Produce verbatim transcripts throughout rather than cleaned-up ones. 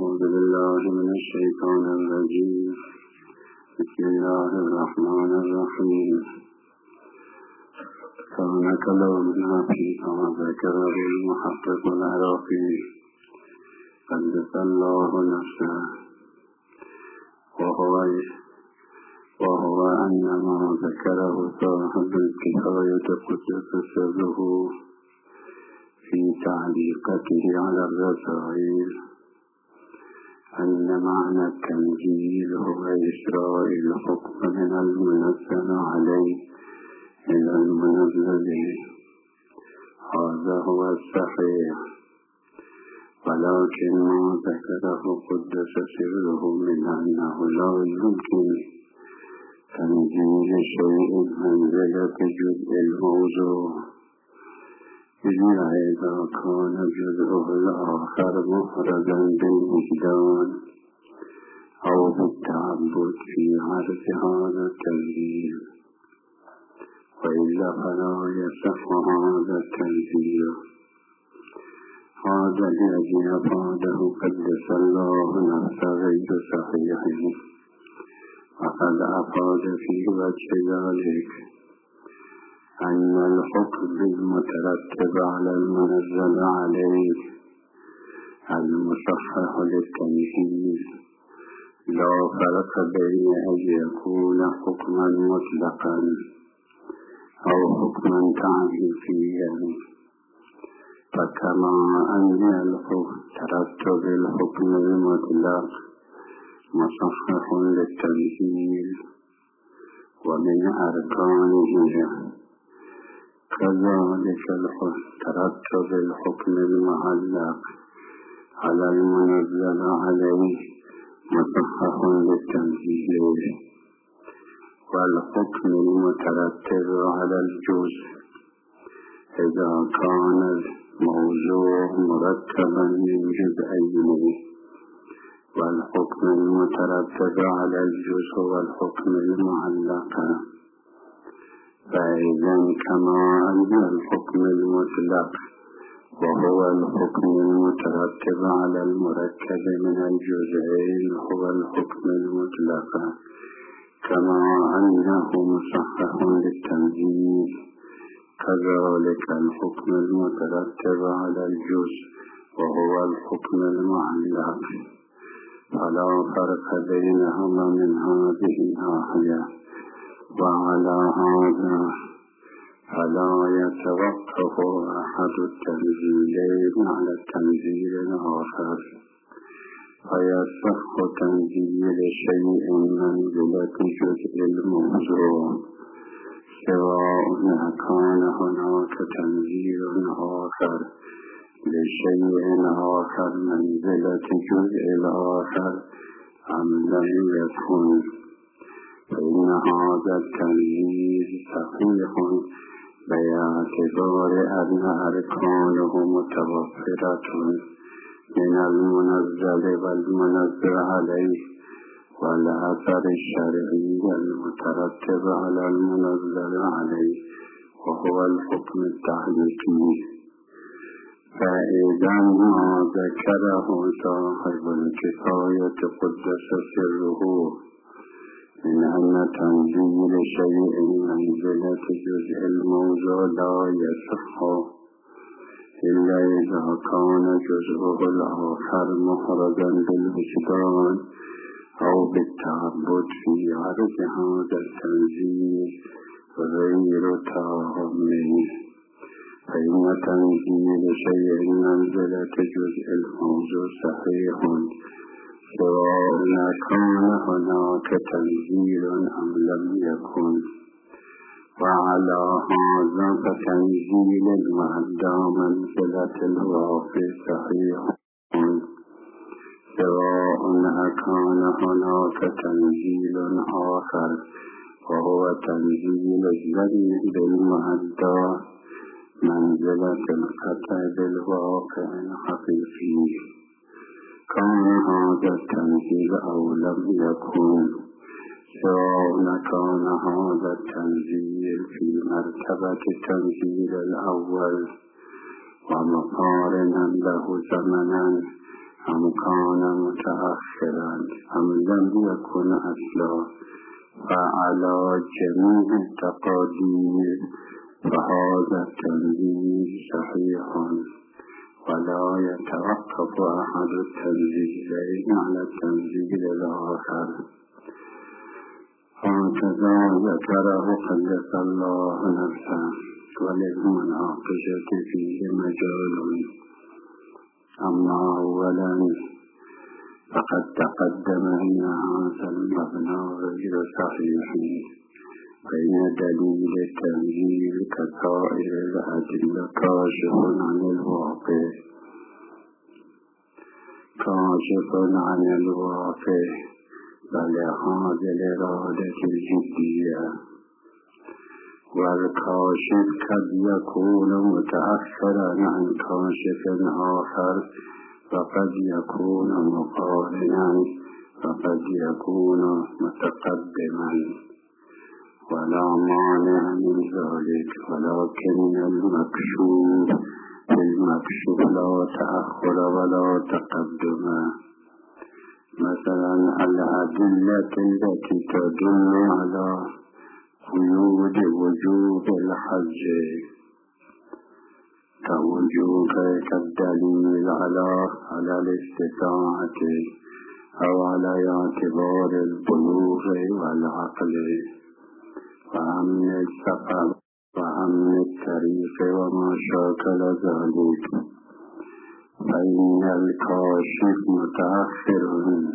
أعوذ بالله من الشيطان الرجيم. بسم الله الرحمن الرحيم. كان كلامنا فيما ذكره المحقق العراقي قدس الله نفسه، وهو وهو أن ما ذكره صاحب الكفاية قدس سره في تعليقته على الرسائل أن معنى التنزيل هو إسراء الحكم من المنزل عليه إلى المنزل. هذا هو الصحيح، ولكن ما ذكره قدس سره من أنه لا يمكن تنزيل شيء منزلة جزء الموضوع إلا إذا كان جزءه الآخر مفردا بالوجدان أو بالتعبد في عرض هذا التنزيل، وإلا فلا يصح هذا التنزيل. هذا الذي أفاده قدس الله نفسه غير صحيح، وقد أفاد في وجه ذلك أن الحكم المترتب على المنزل عليه المصحح للتنزيل لا فرق بين أن يكون حكما مطلقا أو حكما تعريفيا. فكما أن ترتب الحكم المطلق مصحح للتنزيل ومن أركانه، كذلك ترتب الحكم المعلق على المنزل عليه مصحح للتنزيل. والحكم المترتب على الجزء إذا كان الموضوع مرتبا من جزئين، والحكم المترتب على الجزء والحكم المعلق، فإذا كما أن الحكم المطلق وهو الحكم المترتب على المركب من الجزئين هو الحكم المطلق، كما أنه مصحح للتنزيل، كذلك الحكم المترتب على الجزء وهو الحكم المعلق، فلا فرق بينهما من هذه الناحية. وعلى هذا فلا يتوقف أحد التنزيلين على التنزيل الآخر، فيصح تنزيل شيء منزلة جزء الموضوع سواء كان هناك تنزيل آخر لشيء آخر منزلة جزء الآخر أم لم يكن، فإن هذا التنزيل صحيح باعتبار أن أركانه متوفرة من المنزل والمنزل عليه والأثر الشرعي المترتب على المنزل عليه وهو الحكم التعليقي. فإذا ما ذكره صاحب الكفاية قدس سره من أن تنزيل شيء منزلة جزء الموضوع لا يصح إلا إذا كان جزءه الآخر مفردا بالوجدان أو بالتعبد في عرض هذا التنزيل غير تام، فإن تنزيل شيء منزلة جزء الموضوع صحيح سواء كان هناك تنزيل أم لم يكن. وعلى هذا فتنزيل المعدى منزلة الواقع صحيح سواء كان هناك تنزيل آخر وهو تنزيل الذي بالمعدى منزلة القطع بالواقع الحقيقي. كان هذا التنزيل أو لم يكن، سواء كان هذا التنزيل في مرتبة التنزيل الأول ومقارنا له زمنا أم كان متأخرا أم لم يكن أصلا فعلى جميع التقادير فهذا التنزيل صحيح ولا يتوقف أحد التنزيلين على التنزيل الآخر. هكذا ذكره قدس الله نفسه، وللمناقشة فيه مجال. أما أولا فقد تقدم أن هذا المبنى غير صحيح، فإن دليل التنزيل كسائر الأدلة كاشف عن الواقع كاشف عن الواقع فلهذا الإرادة الجدية، والكاشف قد يكون متأخرا عن كاشف آخر، وقد يكون مقارنا، وقد يكون متقدما، ولا مانع من ذلك. ولكن المكشوف المكشوف لا تأخر ولا تقدم. مثلا الأدلة التي تدل على قيود وجوب الحج كوجوب كالدليل على على الاستطاعة أو على اعتبار البلوغ والعقل وأمن السفر وأمن الطريق وما شاكل ذلك، فإن الكاشف متأخر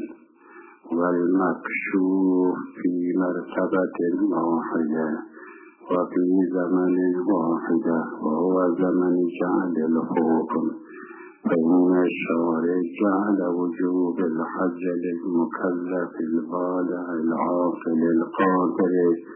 والمكشوف في مرتبة واحدة وفي زمن واحدة، وهو زمن جعل الحكم. فإن الشارع جعل وجوب الحج للمكلف البالغ العاقل القادر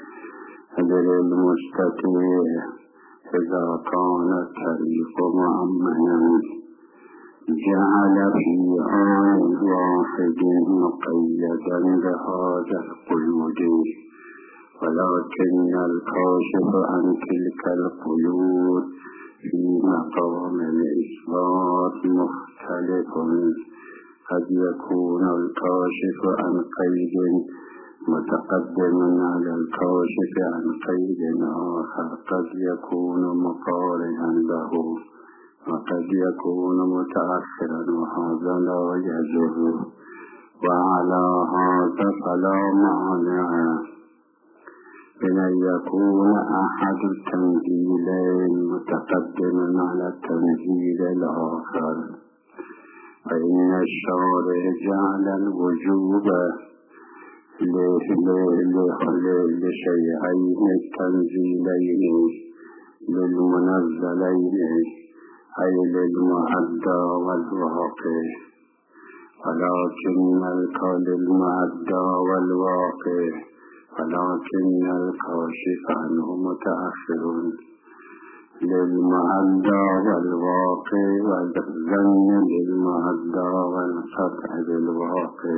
للمستطيع إذا كان الطريق مؤمنا، جعل في آن واحد مقيدا بهذا القيود. ولكن الكاشف عن تلك القيود في مقام الإثبات مختلف. قد يكون الكاشف عن قيد متقدم على الكاشف عن قيد آخر، قد يكون مقارنا له، وقد يكون متأخرا، وهذا لا يجوز. وعلى هذا فلا مانع من أن يكون أحد التنزيلين متقدما على التنزيل الآخر. فإن الشارع جعل الوجوب لشيئين التنزيلين للمنزلين، أي للمعدى والواقع، ولكن المعدى والواقع ولكن الكاشف عنه متأخر للمعدى والواقع، والظن للمعدى والقطع بالواقع.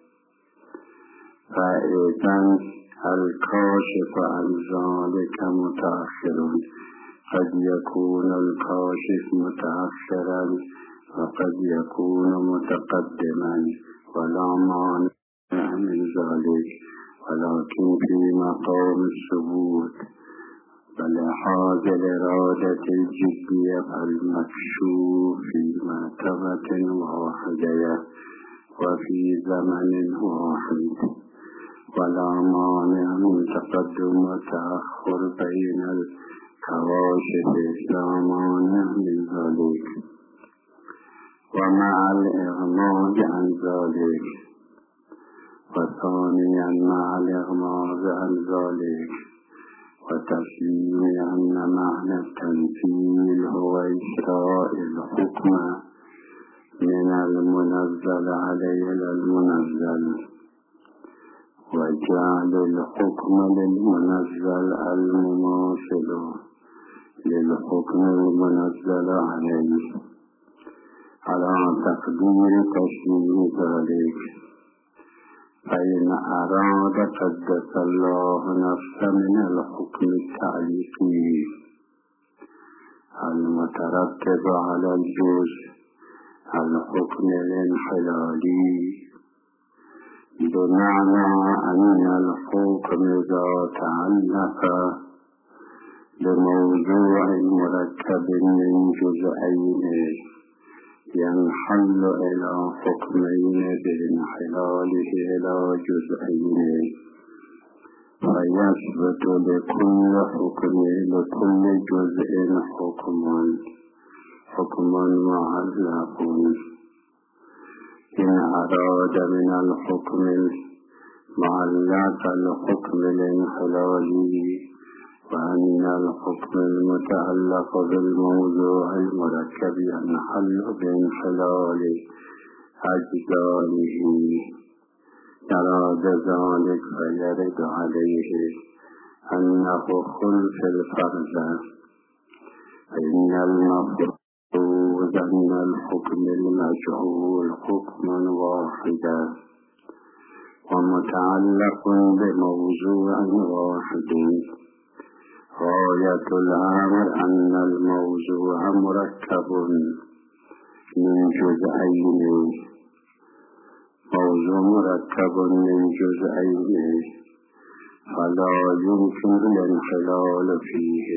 فإذا الكاشف عن ذلك متأخر. قد يكون الكاشف متأخرا وقد يكون متقدما، ولا مانع من ذلك، ولكن في مقام الثبوت. فلهذا الإرادة الجدية فالمكشوف في مرتبة واحدة وفي زمن واحد، ولا مانع من تقدم وتأخر بين الكواشف، لا مانع من ذلك. ومع الإغماض عن ذلك، وثانيا مع الإغماض عن ذلك وتسليم أن معنى التنزيل هو إشراء الحكم من المنزل عليه إلى المنزل، وجعل الحكم للمنزل المماثل للحكم المنزل عليه على تقدير تشريع ذلك. فإن أراد قدس الله نفسه من الحكم التعليقي المترتب على الجزء الحكم الانحلالي بمعنى أن الحكم إذا تعلق بموضوع مركب من جزئين ينحل إلى حكمين بانحلاله إلى جزئين، فيثبت لكل حكم لكل جزء حكم حكم معلق. إن أراد من الحكم المعلق الحكم الانحلالي وأن الحكم المتعلق بالموضوع المركب ينحل بانحلال أجزائه، أراد ذلك فيرد عليه أنه خلف الفرد، فإن المفروض أن الحكم المجهول حكم واحد ومتعلق بموضوع واحد. غاية الأمر أن الموضوع مركب من جزئين، موضوع مركب من جزئين فلا يمكن الانحلال فيه،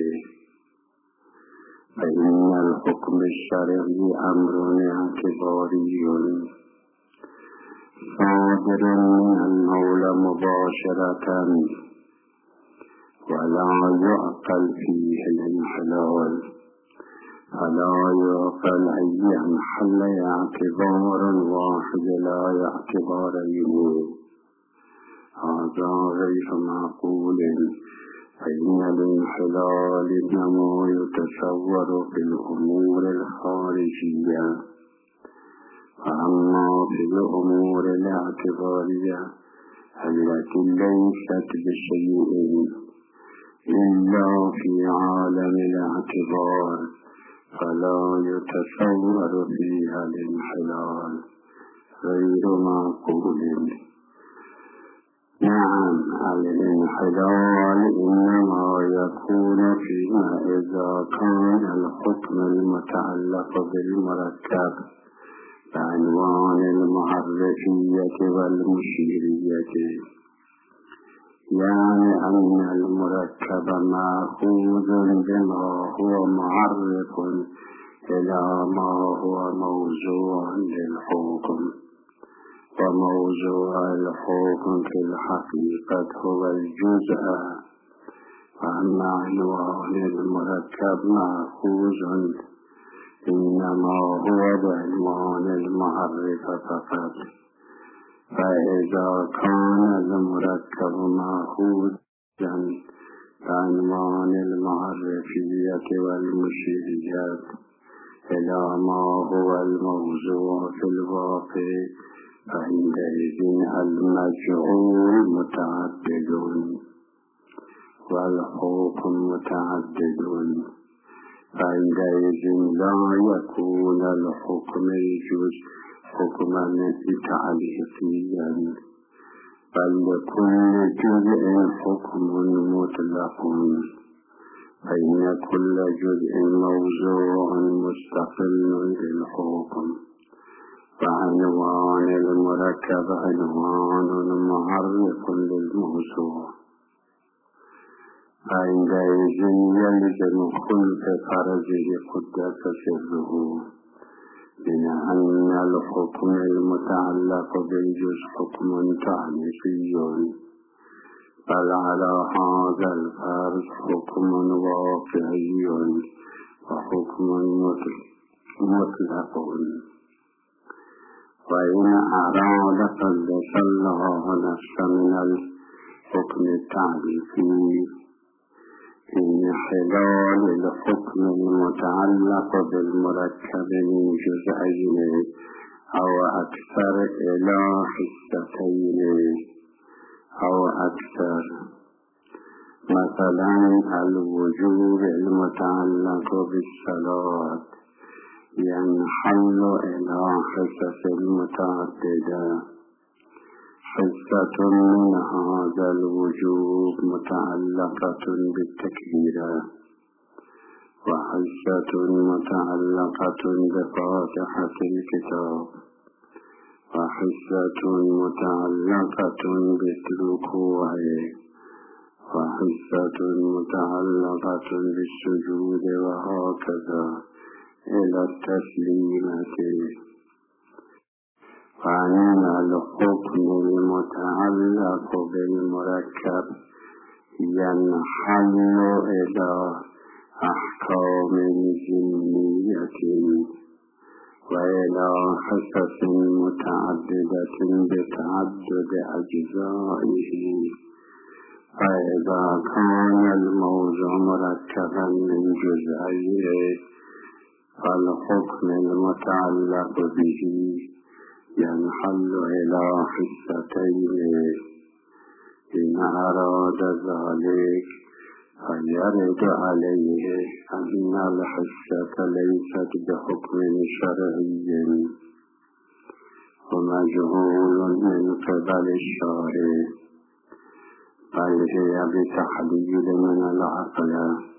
فإن الحكم الشرعي أمر اعتباري صادر من المولى مباشرة ولا يعقل فيه الانحلال، فلا يعقل أن ينحل اعتبار واحد لا اعتبارين، هذا غير معقول. فإن الانحلال إنما يتصور في الأمور الخارجية، وأما في الأمور الاعتبارية التي ليست بشيء إلا في عالم الاعتبار فلا يتصور فيها الانحلال، غير معقول. نعم، الانحلال إنما يكون فيما إذا كان الحكم المتعلق بالمركب بعنوان المعرفية والمشيرية، يعني أن المركب مأخوذ بما هو معرف إلى ما هو موضوع للحكم، وموضوع الحكم في الحقيقة هو الجزء، وأما عنوان المركب مأخوذ إنما هو بعنوان المعرفة فقط. فإذا كان المركب مأخوذا بعنوان المعرفية والمشيريات إلى ما هو الموضوع في الواقع، فعندئذ المجهول متعدد والحكم متعدد، فعندئذ لا يكون الحكم الجزء حكما تعليقيا، بل لكل جزء حكم مطلق، فإن كل جزء موضوع مستقل للحكم، فعنوان المركب عنوان معرف للموضوع. فعندئذ يلزم خلف فرضه قدس سره من أن الحكم المتعلق بالجزء حكم تعليقي، بل على هذا الفرض حكم واقعي وحكم مطلق. وإن أراد قدس الله نفسه من الحكم التعليقي انحلال الحكم المتعلق بالمركب من جزئين أو أكثر إلى حصتين أو أكثر، مثلا الوجوب المتعلق بالصلاة ينحل إلى حصص متعددة، حصة من هذا الوجوب متعلقة بالتكبير، وحسة متعلقة بفاتحة الكتاب وحسة متعلقة بالركوع وحسة متعلقة بالسجود وهكذا إلى التسليمة. فإن الحكم المتعلق بالمركب ينحل إلى أحكام ذمية وإلى حسس متعددة بتعدد أجزائه. فإذا كان الموضوع مركبا من جزئيه فالحكم المتعلق به ينحل إلى حستين. إن أراد ذلك فيرد عليه أن الحسة ليست بحكم شرعي ومجهول من قبل الشارع، بل هي بتحليل من العقل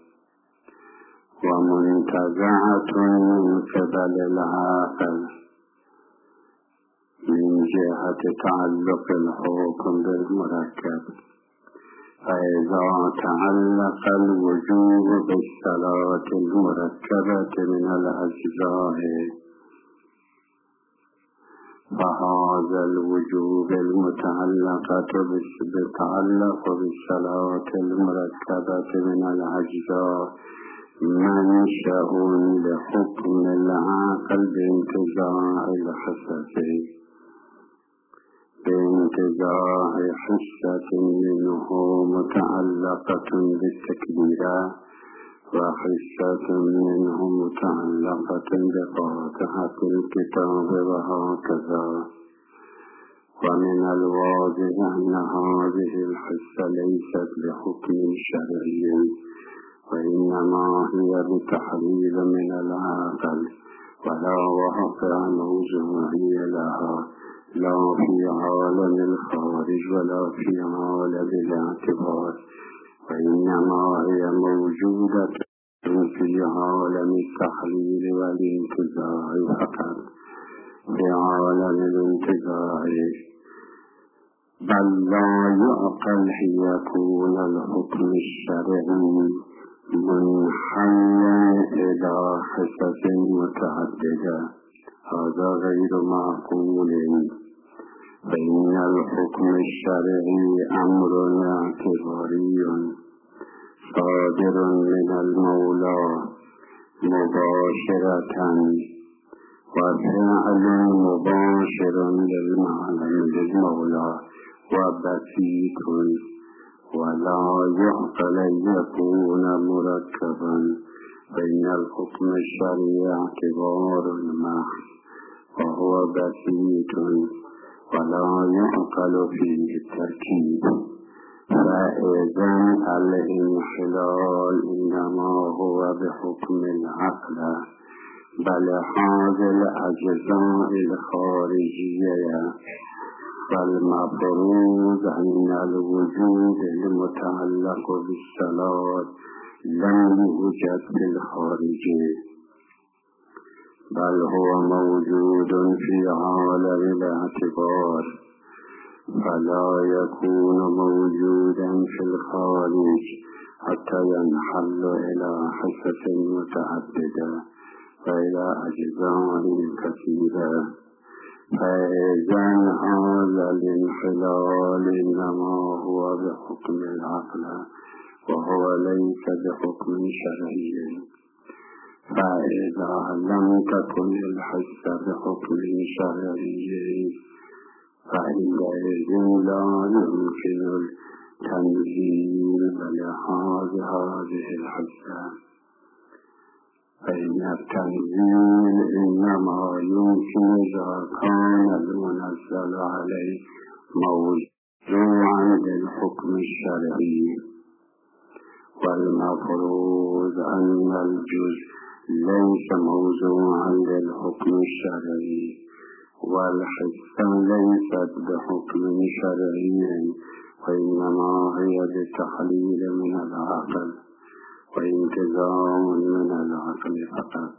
ومنتزعة من قبل العاقل من جهة تعلق الحكم بالمركب. فإذا تعلق الوجوب بالصلاة المركبة من الأجزاء فهذا الوجوب المتعلقة بالتعلق بالصلاة المركبة من الأجزاء منشأ لحكم العاقل بانتزاع الحسة بانتزاع حسة منه متعلقة بالتكبيرة وحسة منه متعلقة بفاتحة الكتاب وهكذا. ومن الواضح أن هذه الحسة ليست بحكم شرعي وإنما هي بتحليل من العقل ولا واقع موضوعي لها، لا في عالم الخارج ولا في عالم الاعتبار، وإنما هي موجودة في عالم التحليل والانتزاع فقط. في عالم الانتزاع بل لا يعقل يكون الحكم الشرعي منحلا إلى حسس متعددة، هذا غير معقول. فإن الحكم الشرعي أمر اعتباري صادر من المولى مباشرة وفعل مباشر للمولى وبسيط، ولا يعقل يكون مركبا. بين الحكم الشرعي اعتبار محض وهو بسيط ولا يعقل فيه التركيب. فإذا الانحلال إنما هو بحكم العقل، بل هذه الأجزاء الخارجية. فالمفروض أن الوجود المتعلق بالصلاة لم يوجد في الخارج، بل هو موجود في عالم الاعتبار، فلا يكون موجودا في الخارج حتى ينحل إلى حسة متعددة وإلى أجزاء كثيرة. فإذا هذا الانحلال إنما هو بحكم العقل وهو ليس بحكم شرعي. فإذا لم تكن الحسة بحكم شرعي فإنئذ لا يمكن التنزيل بلحاظ هذه الحسة. فإن التنزيل إنما يمكن إذا كان المنزل عليه موضوعا للحكم الشرعي، والمفروض أن الجزء ليس موضوعا للحكم الشرعي، والحسة ليست بحكم شرعي وإنما هي بتحليل من العقل. وانتظام من العقل فقط.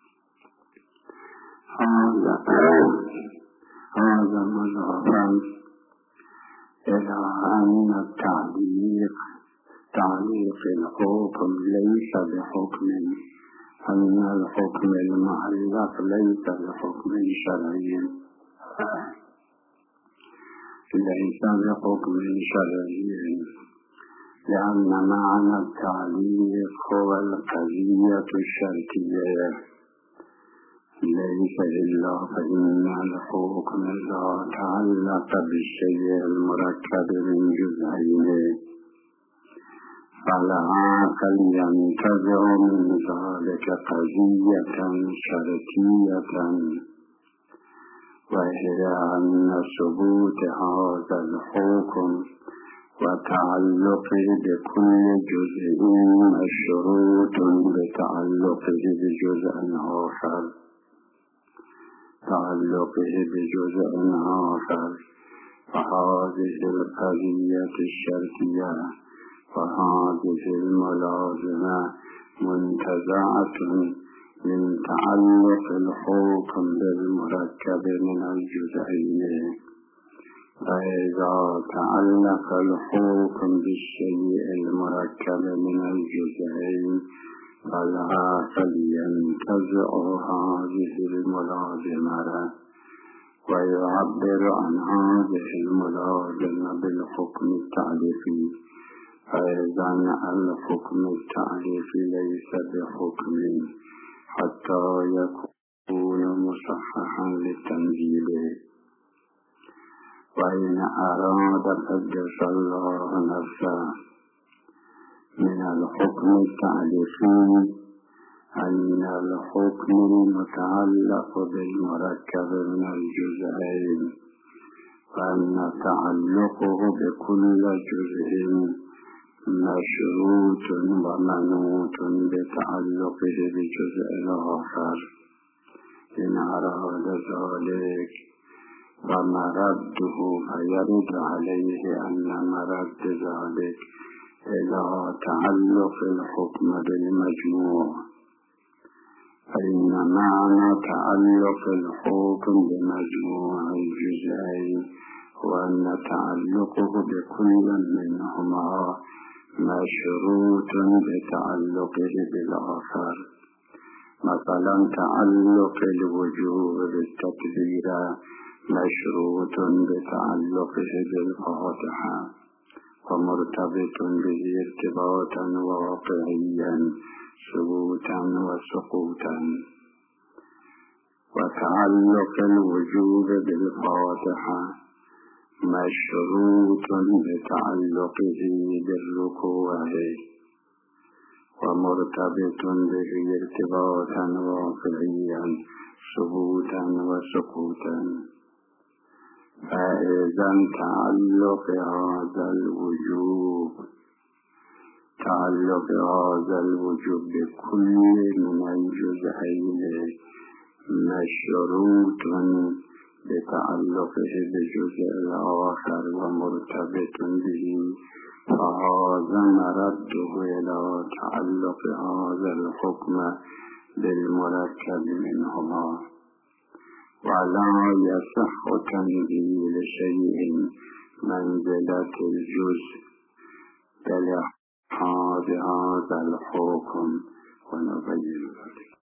هذا هذا مضافا إلى أن التعليق تعليق الحكم ليس بحكم، أن الحكم المعلق ليس بحكم شرعي، ليس بحكم شرعي، لأن معنى التعليق هو القضية الشرطية، ليس إلا فإن الحكم إذا تعلق بالشيء المركب من جزئين فالعاقل ينتزع من ذلك قضية شرطية، وهي أن ثبوت هذا الحكم وتعلقه بكل جزء مشروط بتعلقه بجزء آخر تعلقه بجزء آخر فهذه القضية الشرطية وهذه الملازمة منتزعة من تعلق الحكم بالمركب من الجزئين. فإذا تعلق الحكم بالشيء المركب من الجزئين فالعاقل ينتزع هذه الملازمة ويعبر عن هذه الملازمة بالحكم التعريفي. فإذا الحكم التعريفي ليس بحكم حتى يكون مصححا للتنزيل. وإن أراد قدس الله نفسه من الحكم التعريفي أن الحكم المتعلق بالمركب من الجزئين وأن تعلقه بكل جزء مشروط ومنوط بتعلقه بجزء آخر. إن أراد ذلك فمرده فيرد عليه أن مرد ذلك إلى تعلق الحكم بالمجموع، فإن معنى تعلق الحكم بمجموع الجزئين هو أن تعلقه بكل منهما مشروط بتعلقه بالآخر. مثلا تعلق الوجوب بالتكبير مشروط بتعلقه بالفاتحة ومرتبط به ارتباطا واقعيا ثبوتا وسقوطا. وتعلق الوجوب بالفاتحة مشروط بتعلقه بالركوع ومرتبط به ارتباطا واقعيا ثبوتا وسقوطا. فإذا تعلق هذا الوجوب تعلق هذا الوجوب بكل من الجزئين مشروط بتعلقه بجزء الآخر ومرتبط به، فهذا مرده إلى تعلق هذا الحكم بالمركب منهما. ولا يصح تنزيل شيء منزلة الجزء بلحاظ هذا الحكم، ونبين ذلك.